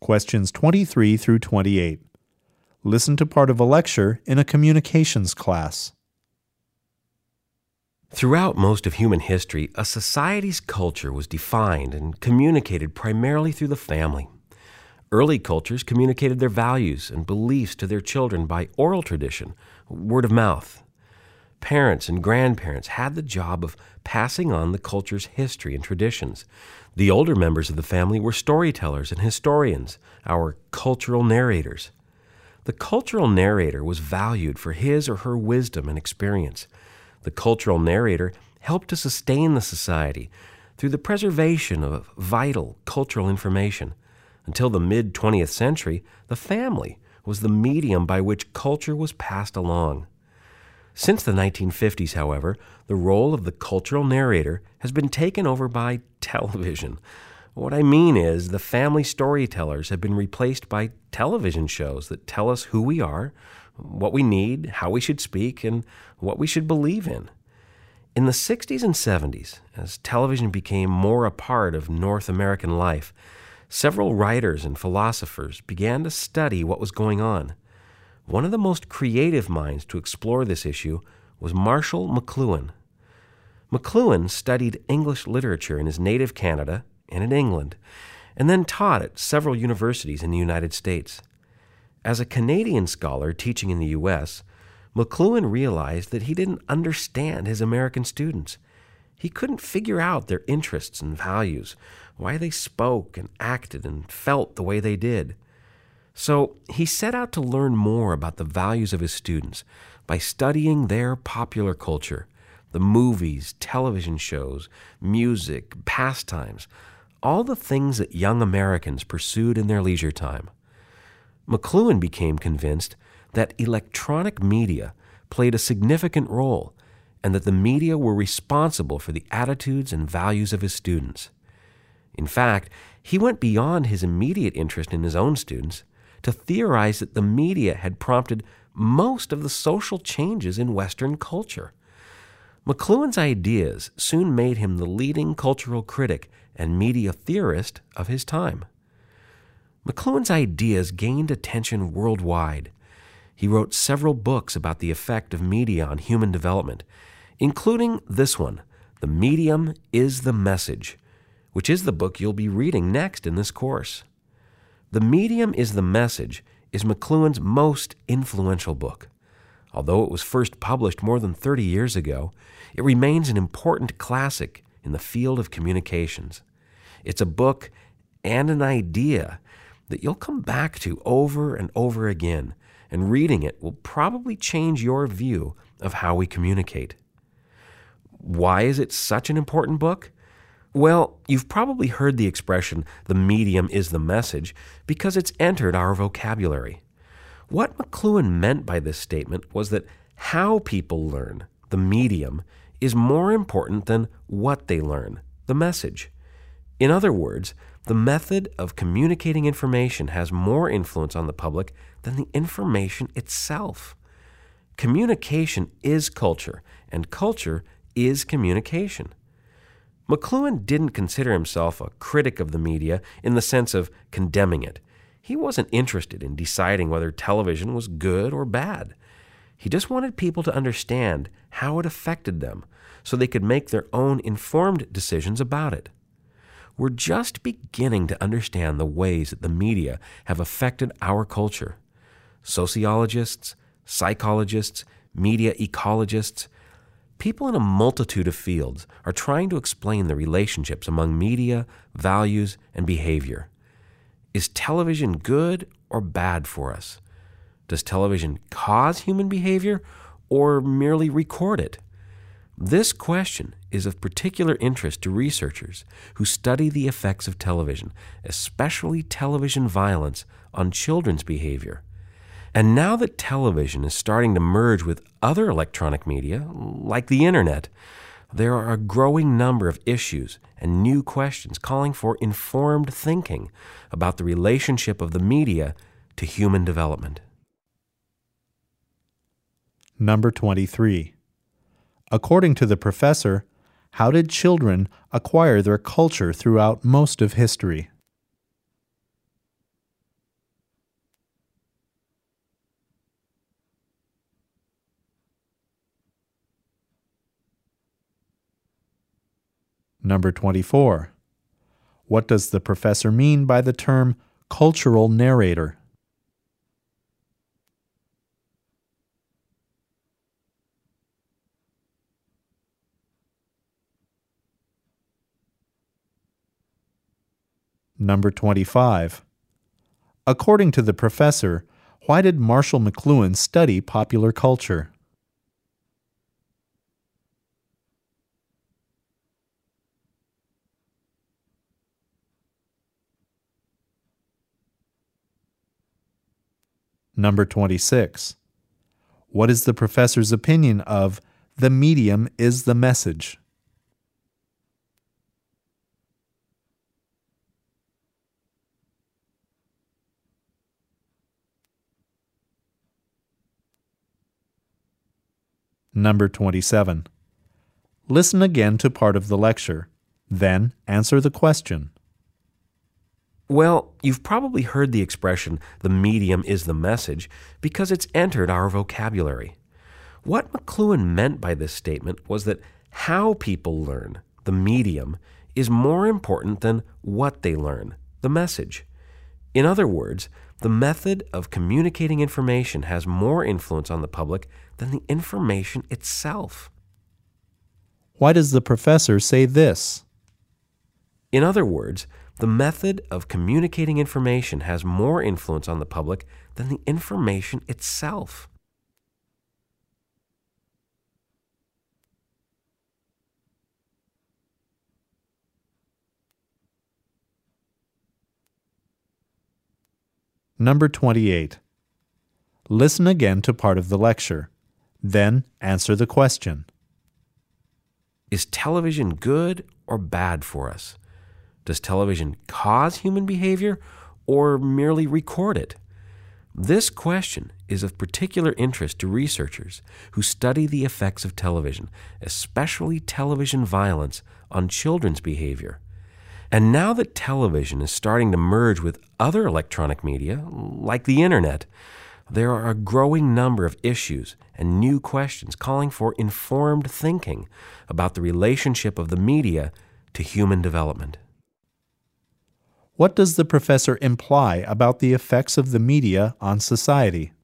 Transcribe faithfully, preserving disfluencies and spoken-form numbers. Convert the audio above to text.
Questions twenty-three through twenty-eight. Listen to part of a lecture in a communications class. Throughout most of human history, a society's culture was defined and communicated primarily through the family. Early cultures communicated their values and beliefs to their children by oral tradition, word of mouth. Parents and grandparents had the job of passing on the culture's history and traditions. The older members of the family were storytellers and historians, our cultural narrators. The cultural narrator was valued for his or her wisdom and experience. The cultural narrator helped to sustain the society through the preservation of vital cultural information. Until the mid-twentieth century, the family was the medium by which culture was passed along. Since the nineteen fifties, however, the role of the cultural narrator has been taken over by television. What I mean is the family storytellers have been replaced by television shows that tell us who we are, what we need, how we should speak, and what we should believe in. In the sixties and seventies, as television became more a part of North American life, several writers and philosophers began to study what was going on. One of the most creative minds to explore this issue was Marshall McLuhan. McLuhan studied English literature in his native Canada and in England, and then taught at several universities in the United States. As a Canadian scholar teaching in the U S, McLuhan realized that he didn't understand his American students. He couldn't figure out their interests and values, why they spoke and acted and felt the way they did. So he set out to learn more about the values of his students by studying their popular culture, the movies, television shows, music, pastimes, all the things that young Americans pursued in their leisure time. McLuhan became convinced that electronic media played a significant role and that the media were responsible for the attitudes and values of his students. In fact, he went beyond his immediate interest in his own students to theorize that the media had prompted most of the social changes in Western culture. McLuhan's ideas soon made him the leading cultural critic and media theorist of his time. McLuhan's ideas gained attention worldwide. He wrote several books about the effect of media on human development, including this one, The Medium is the Message, which is the book you'll be reading next in this course. The Medium is the Message is McLuhan's most influential book. Although it was first published more than thirty years ago, it remains an important classic in the field of communications. It's a book and an idea that you'll come back to over and over again, and reading it will probably change your view of how we communicate. Why is it such an important book? Well, you've probably heard the expression, the medium is the message, because it's entered our vocabulary. What McLuhan meant by this statement was that how people learn, the medium, is more important than what they learn, the message. In other words, the method of communicating information has more influence on the public than the information itself. Communication is culture, and culture is communication. McLuhan didn't consider himself a critic of the media in the sense of condemning it. He wasn't interested in deciding whether television was good or bad. He just wanted people to understand how it affected them so they could make their own informed decisions about it. We're just beginning to understand the ways that the media have affected our culture. Sociologists, psychologists, media ecologists, people in a multitude of fields are trying to explain the relationships among media, values, and behavior. Is television good or bad for us? Does television cause human behavior or merely record it? This question is of particular interest to researchers who study the effects of television, especially television violence, on children's behavior. And now that television is starting to merge with other electronic media, like the internet, there are a growing number of issues and new questions calling for informed thinking about the relationship of the media to human development. Number twenty-three. According to the professor, how did children acquire their culture throughout most of history? Number twenty-four. What does the professor mean by the term cultural narrator? Number twenty-five. According to the professor, why did Marshall McLuhan study popular culture? Number twenty-six. What is the professor's opinion of the medium is the message? Number twenty-seven. Listen again to part of the lecture, then answer the question. Well, you've probably heard the expression, the medium is the message, because it's entered our vocabulary. What McLuhan meant by this statement was that how people learn, the medium, is more important than what they learn, the message. In other words, the method of communicating information has more influence on the public than the information itself. Why does the professor say this? In other words, the method of communicating information has more influence on the public than the information itself. Number twenty-eight. Listen again to part of the lecture, then answer the question. Is television good or bad for us? Does television cause human behavior or merely record it? This question is of particular interest to researchers who study the effects of television, especially television violence, on children's behavior. And now that television is starting to merge with other electronic media, like the internet, there are a growing number of issues and new questions calling for informed thinking about the relationship of the media to human development. What does the professor imply about the effects of the media on society?